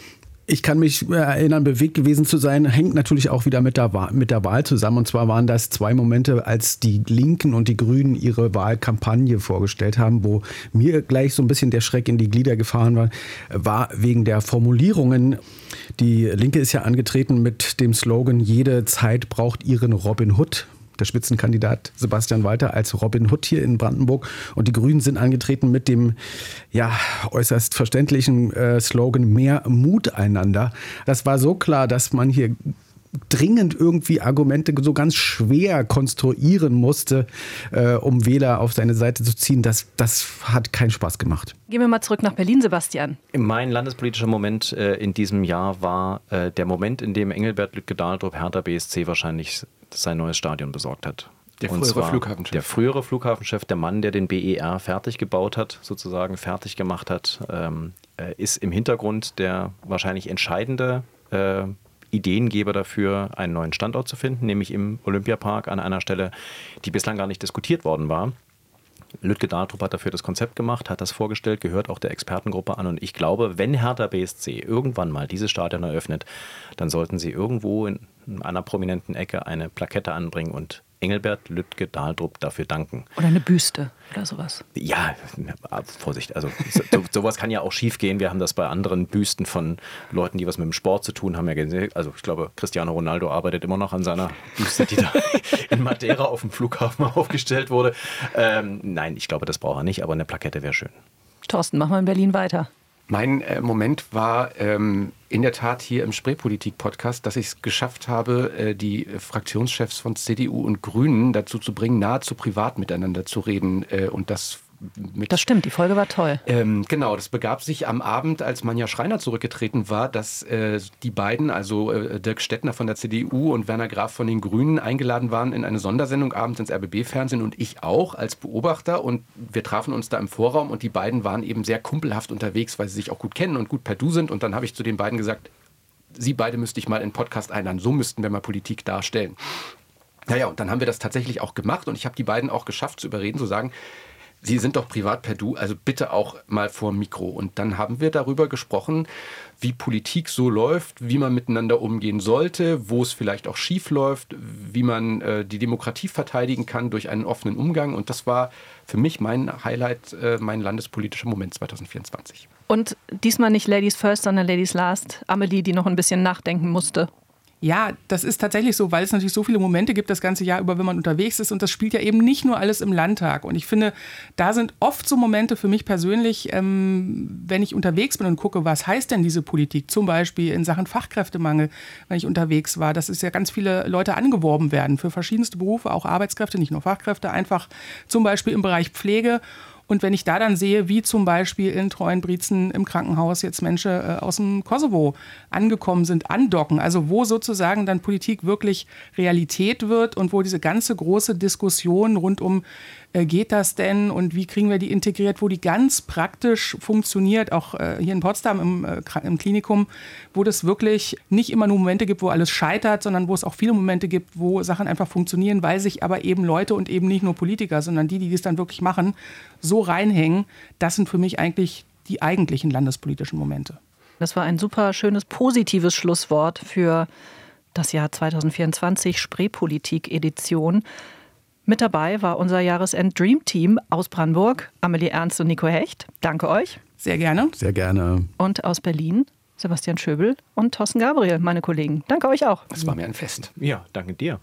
Ich kann mich erinnern, bewegt gewesen zu sein, hängt natürlich auch wieder mit der, Wahl, mit der Wahl zusammen. Und zwar waren das zwei Momente, als die Linken und die Grünen ihre Wahlkampagne vorgestellt haben, wo mir gleich so ein bisschen der Schreck in die Glieder gefahren war, war wegen der Formulierungen. Die Linke ist ja angetreten mit dem Slogan, jede Zeit braucht ihren Robin Hood. Der Spitzenkandidat Sebastian Walter als Robin Hood hier in Brandenburg. Und die Grünen sind angetreten mit dem ja, äußerst verständlichen äh, Slogan mehr Mut einander. Das war so klar, dass man hier dringend irgendwie Argumente so ganz schwer konstruieren musste, äh, um Wähler auf seine Seite zu ziehen. Das, das hat keinen Spaß gemacht. Gehen wir mal zurück nach Berlin, Sebastian. Mein landespolitischer Moment äh, in diesem Jahr war äh, der Moment, in dem Engelbert Lütke-Dahldrup Hertha B S C wahrscheinlich sein neues Stadion besorgt hat. Der Und frühere zwar Flughafenchef. Der frühere Flughafenchef, der Mann, der den B E R fertig gebaut hat, sozusagen fertig gemacht hat, ähm, äh, ist im Hintergrund der wahrscheinlich entscheidende äh, Ideengeber dafür, einen neuen Standort zu finden, nämlich im Olympiapark an einer Stelle, die bislang gar nicht diskutiert worden war. Lütke-Dahldrup hat dafür das Konzept gemacht, hat das vorgestellt, gehört auch der Expertengruppe an. Und ich glaube, wenn Hertha B S C irgendwann mal dieses Stadion eröffnet, dann sollten sie irgendwo in einer prominenten Ecke eine Plakette anbringen und Engelbert Lütke-Dahldrup dafür danken. Oder eine Büste oder sowas. Ja, Vorsicht, also so, sowas kann ja auch schief gehen. Wir haben das bei anderen Büsten von Leuten, die was mit dem Sport zu tun haben, ja gesehen. Also ich glaube, Cristiano Ronaldo arbeitet immer noch an seiner Büste, die da in Madeira auf dem Flughafen aufgestellt wurde. Ähm, nein, ich glaube, das braucht er nicht, aber eine Plakette wäre schön. Thorsten, machen wir in Berlin weiter. Mein äh, Moment war ähm, in der Tat hier im Spreepolitik-Podcast, dass ich es geschafft habe, äh, die äh, Fraktionschefs von C D U und Grünen dazu zu bringen, nahezu privat miteinander zu reden. Äh, und das mit, Das stimmt, die Folge war toll. Ähm, genau, das begab sich am Abend, als Manja Schreiner zurückgetreten war, dass äh, die beiden, also äh, Dirk Stettner von der C D U und Werner Graf von den Grünen, eingeladen waren in eine Sondersendung abends ins R B B-Fernsehen und ich auch als Beobachter. Und wir trafen uns da im Vorraum und die beiden waren eben sehr kumpelhaft unterwegs, weil sie sich auch gut kennen und gut per Du sind. Und dann habe ich zu den beiden gesagt, Sie beide müsste ich mal in den Podcast einladen. So müssten wir mal Politik darstellen. Naja, und dann haben wir das tatsächlich auch gemacht und ich habe die beiden auch geschafft zu überreden, zu sagen, Sie sind doch privat per Du, also bitte auch mal vor Mikro. Und dann haben wir darüber gesprochen, wie Politik so läuft, wie man miteinander umgehen sollte, wo es vielleicht auch schief läuft, wie man äh, die Demokratie verteidigen kann durch einen offenen Umgang. Und das war für mich mein Highlight, äh, mein landespolitischer Moment zwanzig vierundzwanzig. Und diesmal nicht Ladies First, sondern Ladies Last. Amelie, die noch ein bisschen nachdenken musste. Ja, das ist tatsächlich so, weil es natürlich so viele Momente gibt das ganze Jahr über, wenn man unterwegs ist. Und das spielt ja eben nicht nur alles im Landtag. Und ich finde, da sind oft so Momente für mich persönlich, ähm, wenn ich unterwegs bin und gucke, was heißt denn diese Politik? Zum Beispiel in Sachen Fachkräftemangel, wenn ich unterwegs war. Das ist ja ganz viele Leute angeworben werden für verschiedenste Berufe, auch Arbeitskräfte, nicht nur Fachkräfte, einfach zum Beispiel im Bereich Pflege. Und wenn ich da dann sehe, wie zum Beispiel in Treuenbrietzen im Krankenhaus jetzt Menschen äh, aus dem Kosovo angekommen sind, andocken, also wo sozusagen dann Politik wirklich Realität wird und wo diese ganze große Diskussion rund um, äh, geht das denn und wie kriegen wir die integriert, wo die ganz praktisch funktioniert, auch äh, hier in Potsdam im, äh, im Klinikum, wo das wirklich nicht immer nur Momente gibt, wo alles scheitert, sondern wo es auch viele Momente gibt, wo Sachen einfach funktionieren, weil sich aber eben Leute und eben nicht nur Politiker, sondern die, die das dann wirklich machen, so reinhängen, das sind für mich eigentlich die eigentlichen landespolitischen Momente. Das war ein super schönes, positives Schlusswort für das Jahr zwanzig vierundzwanzig, Spreepolitik-Edition. Mit dabei war unser Jahresend-Dream-Team aus Brandenburg, Amelie Ernst und Nico Hecht. Danke euch. Sehr gerne. Sehr gerne. Und aus Berlin Sebastian Schöbel und Thorsten Gabriel, meine Kollegen. Danke euch auch. Das war mir ein Fest. Ja, danke dir.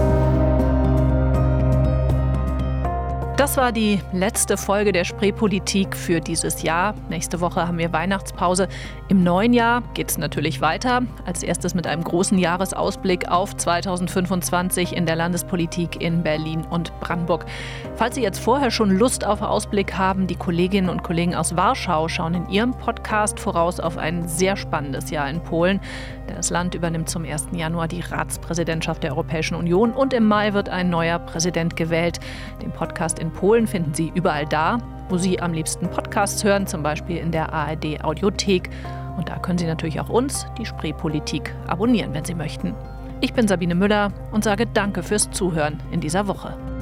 Das war die letzte Folge der Spreepolitik für dieses Jahr. Nächste Woche haben wir Weihnachtspause. Im neuen Jahr geht es natürlich weiter. Als erstes mit einem großen Jahresausblick auf zwanzig fünfundzwanzig in der Landespolitik in Berlin und Brandenburg. Falls Sie jetzt vorher schon Lust auf Ausblick haben, die Kolleginnen und Kollegen aus Warschau schauen in ihrem Podcast voraus auf ein sehr spannendes Jahr in Polen. Das Land übernimmt zum ersten Januar die Ratspräsidentschaft der Europäischen Union und im Mai wird ein neuer Präsident gewählt. Den Podcast in Polen finden Sie überall da, wo Sie am liebsten Podcasts hören, zum Beispiel in der A R D-Audiothek. Und da können Sie natürlich auch uns, die Spreepolitik, abonnieren, wenn Sie möchten. Ich bin Sabine Müller und sage Danke fürs Zuhören in dieser Woche.